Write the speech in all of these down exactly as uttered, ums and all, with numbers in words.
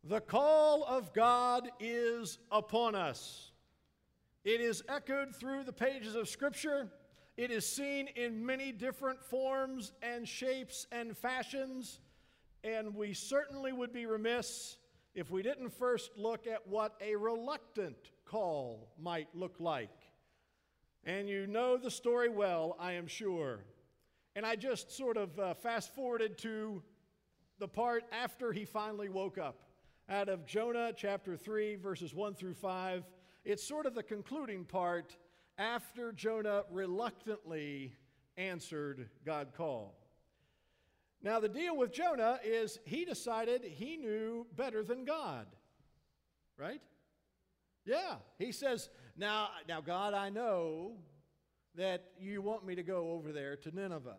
The call of God is upon us. It is echoed through the pages of Scripture. It is seen in many different forms and shapes and fashions. And we certainly would be remiss if we didn't first look at what a reluctant call might look like. And you know the story well, I am sure. And I just sort of uh, fast-forwarded to the part after he finally woke up. Out of Jonah chapter three, verses one through five. It's sort of the concluding part after Jonah reluctantly answered God's call. Now, the deal with Jonah is he decided he knew better than God, right? Yeah, he says, now, now, God, I know that you want me to go over there to Nineveh,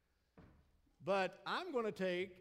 but I'm going to take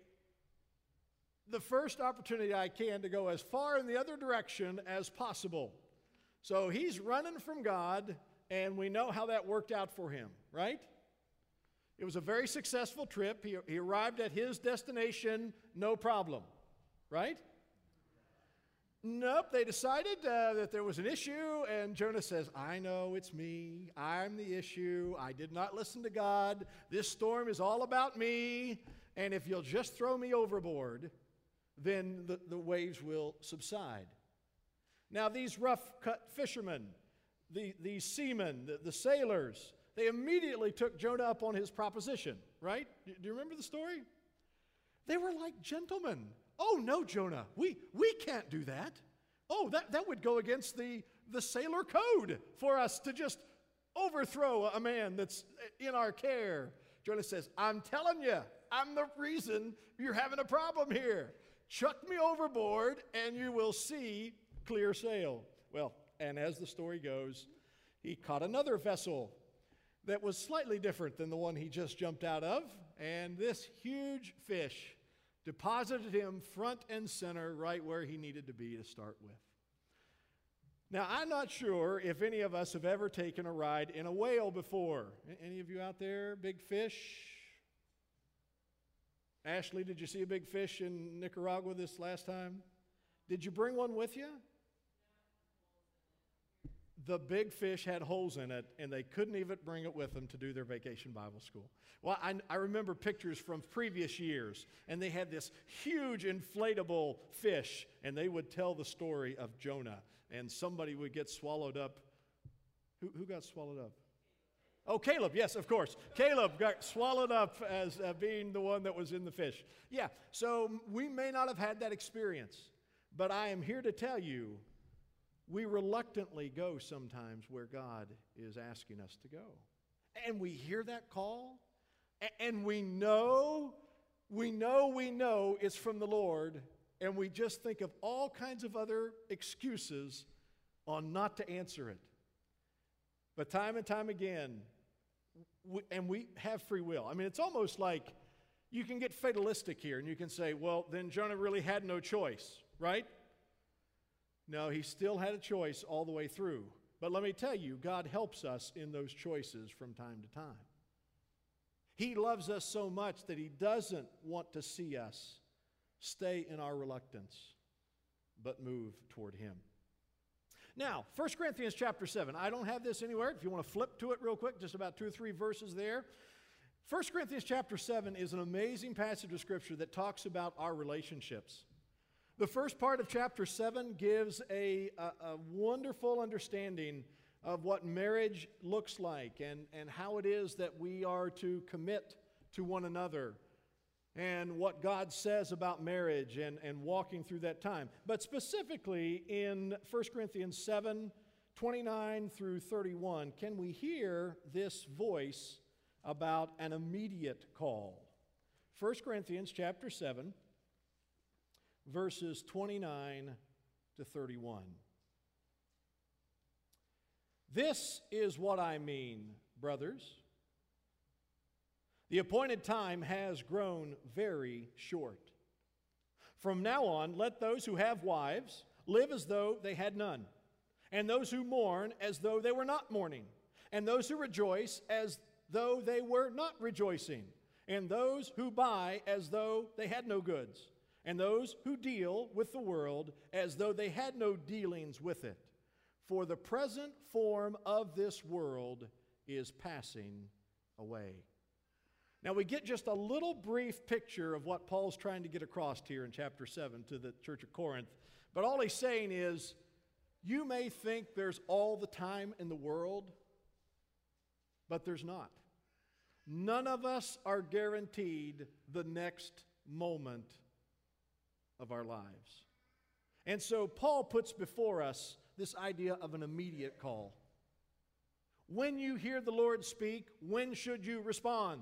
the first opportunity I can to go as far in the other direction as possible. So he's running from God, and we know how that worked out for him, right? It was a very successful trip. He, he arrived at his destination, no problem, right? Nope, they decided uh, that there was an issue, and Jonah says, I know it's me. I'm the issue. I did not listen to God. This storm is all about me, and if you'll just throw me overboard, then the, the waves will subside. Now, these rough-cut fishermen, the, these seamen, the, the sailors, they immediately took Jonah up on his proposition, right? Do you remember the story? They were like gentlemen. Oh, no, Jonah, we, we can't do that. Oh, that, that would go against the, the sailor code for us to just overthrow a man that's in our care. Jonah says, I'm telling you, I'm the reason you're having a problem here. Chuck me overboard and you will see clear sail. Well, and as the story goes, he caught another vessel that was slightly different than the one he just jumped out of, and this huge fish deposited him front and center right where he needed to be to start with. Now, I'm not sure if any of us have ever taken a ride in a whale before. Any of you out there, big fish? Ashley, did you see a big fish in Nicaragua this last time? Did you bring one with you? The big fish had holes in it, and they couldn't even bring it with them to do their vacation Bible school. Well, I, I remember pictures from previous years, and they had this huge inflatable fish, and they would tell the story of Jonah, and somebody would get swallowed up. Who, who got swallowed up? Oh, Caleb, yes, of course. Caleb got swallowed up as uh, being the one that was in the fish. Yeah, so we may not have had that experience, but I am here to tell you, we reluctantly go sometimes where God is asking us to go. And we hear that call, and we know, we know, we know it's from the Lord, and we just think of all kinds of other excuses on not to answer it. But time and time again, we, and we have free will. I mean, it's almost like you can get fatalistic here, and you can say, well, then Jonah really had no choice, right? No, he still had a choice all the way through. But let me tell you, God helps us in those choices from time to time. He loves us so much that he doesn't want to see us stay in our reluctance, but move toward him. Now, First Corinthians chapter seven. I don't have this anywhere. If you want to flip to it real quick, just about two or three verses there. First Corinthians chapter seven is an amazing passage of Scripture that talks about our relationships. The first part of chapter seven gives a, a, a wonderful understanding of what marriage looks like and, and how it is that we are to commit to one another and what God says about marriage and, and walking through that time. But specifically in First Corinthians seven, twenty-nine through thirty-one, can we hear this voice about an immediate call? First Corinthians chapter seven, verses twenty-nine to thirty-one. This is what I mean, brothers. The appointed time has grown very short. From now on, let those who have wives live as though they had none, and those who mourn as though they were not mourning, and those who rejoice as though they were not rejoicing, and those who buy as though they had no goods, and those who deal with the world as though they had no dealings with it. For the present form of this world is passing away. Now we get just a little brief picture of what Paul's trying to get across here in chapter seven to the church of Corinth. But all he's saying is, you may think there's all the time in the world, but there's not. None of us are guaranteed the next moment of our lives. And so Paul puts before us this idea of an immediate call. When you hear the Lord speak, when should you respond?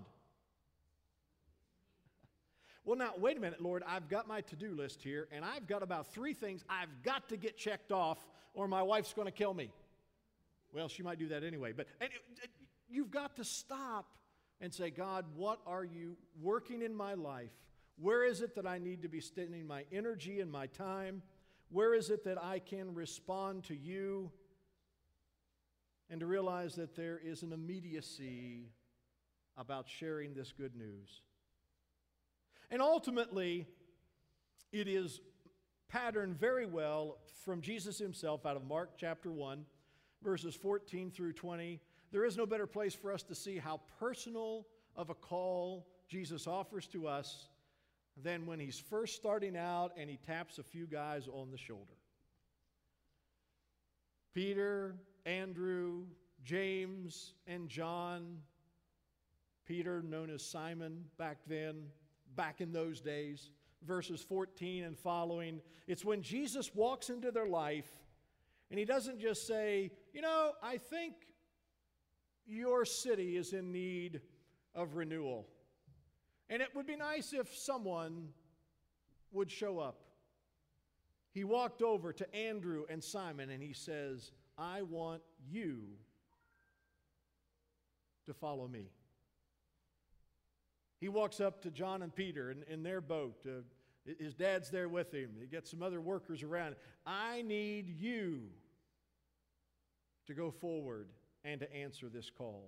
Well, now, wait a minute, Lord, I've got my to-do list here, and I've got about three things I've got to get checked off, or my wife's going to kill me. Well, she might do that anyway, but and it, it, you've got to stop and say, God, what are you working in my life? Where is it that I need to be spending my energy and my time? Where is it that I can respond to you? And to realize that there is an immediacy about sharing this good news. And ultimately, it is patterned very well from Jesus himself out of Mark chapter one, verses fourteen through twenty. There is no better place for us to see how personal of a call Jesus offers to us than when he's first starting out and he taps a few guys on the shoulder. Peter, Andrew, James, and John. Peter, known as Simon back then, back in those days, verses fourteen and following. It's when Jesus walks into their life and he doesn't just say, you know, I think your city is in need of renewal. And it would be nice if someone would show up. He walked over to Andrew and Simon and he says, I want you to follow me. He walks up to John and Peter in, in their boat. Uh, his dad's there with him. He gets some other workers around. I need you to go forward and to answer this call.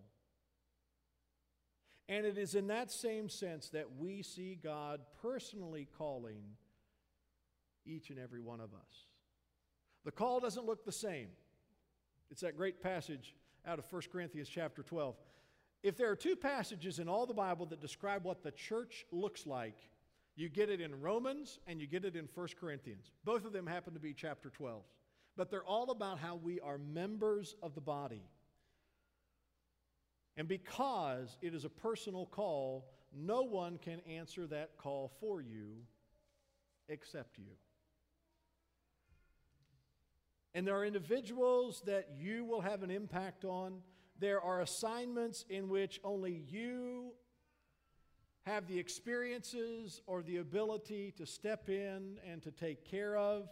And it is in that same sense that we see God personally calling each and every one of us. The call doesn't look the same. It's that great passage out of First Corinthians chapter twelve. If there are two passages in all the Bible that describe what the church looks like, you get it in Romans and you get it in First Corinthians. Both of them happen to be chapter twelve. But they're all about how we are members of the body. And because it is a personal call, no one can answer that call for you except you. And there are individuals that you will have an impact on. There are assignments in which only you have the experiences or the ability to step in and to take care of.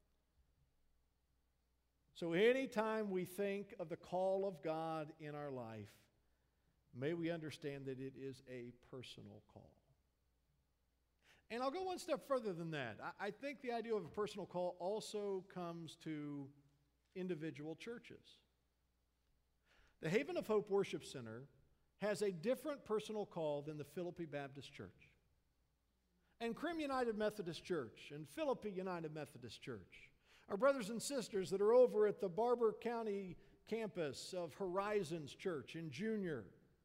So anytime we think of the call of God in our life, may we understand that it is a personal call. And I'll go one step further than that. I, I think the idea of a personal call also comes to individual churches. The Haven of Hope Worship Center has a different personal call than the Philippi Baptist Church, and Crim United Methodist Church, and Philippi United Methodist Church. Our brothers and sisters that are over at the Barber County campus of Horizons Church in Junior.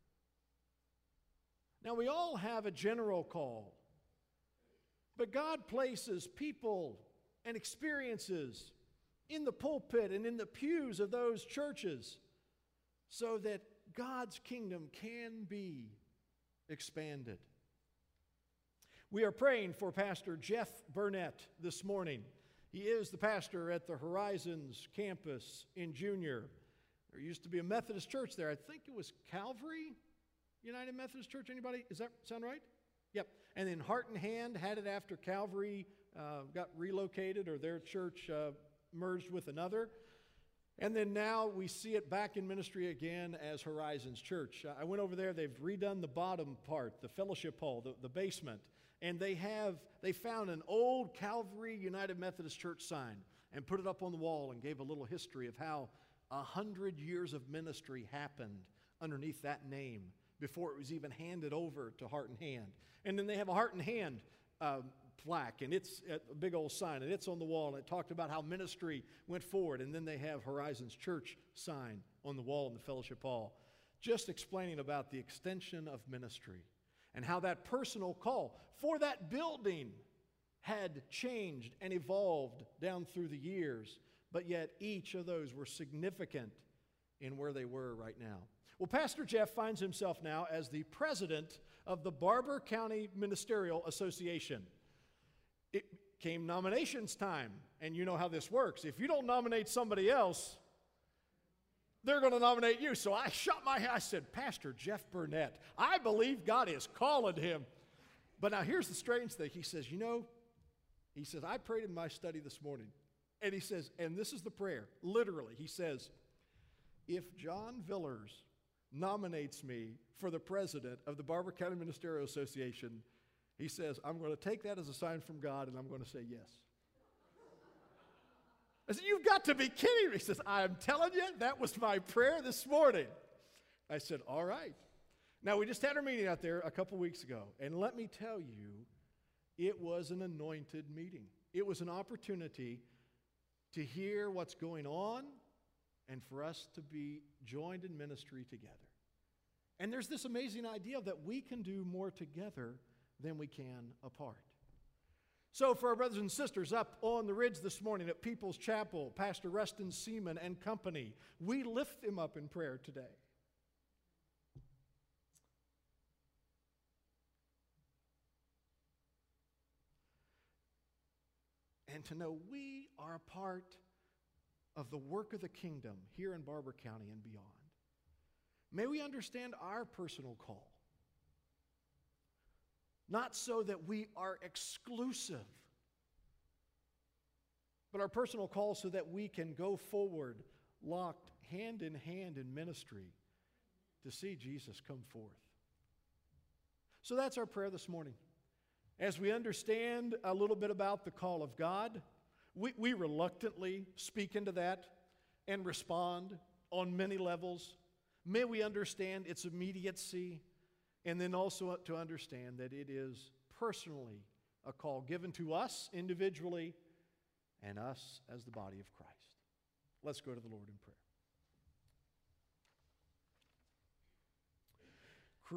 Now, we all have a general call, but God places people and experiences in the pulpit and in the pews of those churches so that God's kingdom can be expanded. We are praying for Pastor Jeff Burnett this morning. He is the pastor at the Horizons campus in Junior. There used to be a Methodist church there. I think it was Calvary United Methodist Church. Anybody? Does that sound right? Yep. And then Heart and Hand had it after Calvary uh, got relocated, or their church uh, merged with another. And then now we see it back in ministry again as Horizons Church. I went over there. They've redone the bottom part, the fellowship hall, the, the basement. And they have, they found an old Calvary United Methodist Church sign and put it up on the wall and gave a little history of how a hundred years of ministry happened underneath that name before it was even handed over to Heart and Hand. And then they have a Heart and Hand uh, plaque, and it's a big old sign, and it's on the wall, and it talked about how ministry went forward. And then they have Horizons Church sign on the wall in the fellowship hall, just explaining about the extension of ministry and how that personal call for that building had changed and evolved down through the years, but yet each of those were significant in where they were right now. Well, Pastor Jeff finds himself now as the president of the Barber County Ministerial Association. It came nominations time, and you know how this works. If you don't nominate somebody else, they're going to nominate you. So I shut my head. I said, Pastor Jeff Burnett, I believe God is calling him. But now here's the strange thing. He says, you know, he says, I prayed in my study this morning. And he says, and this is the prayer, literally. He says, if John Villers nominates me for the president of the Barber County Ministerial Association, he says, I'm going to take that as a sign from God, and I'm going to say yes. I said, you've got to be kidding me. He says, I'm telling you, that was my prayer this morning. I said, all right. Now, we just had our meeting out there a couple weeks ago, and let me tell you, it was an anointed meeting. It was an opportunity to hear what's going on and for us to be joined in ministry together. And there's this amazing idea that we can do more together than we can apart. So for our brothers and sisters up on the ridge this morning at People's Chapel, Pastor Rustin Seaman and company, we lift them up in prayer today. And to know we are a part of the work of the kingdom here in Barber County and beyond. May we understand our personal call. Not so that we are exclusive, but our personal call so that we can go forward, locked hand in hand in ministry to see Jesus come forth. So that's our prayer this morning. As we understand a little bit about the call of God, we, we reluctantly speak into that and respond on many levels. May we understand its immediacy, and then also to understand that it is personally a call given to us individually and us as the body of Christ. Let's go to the Lord in prayer.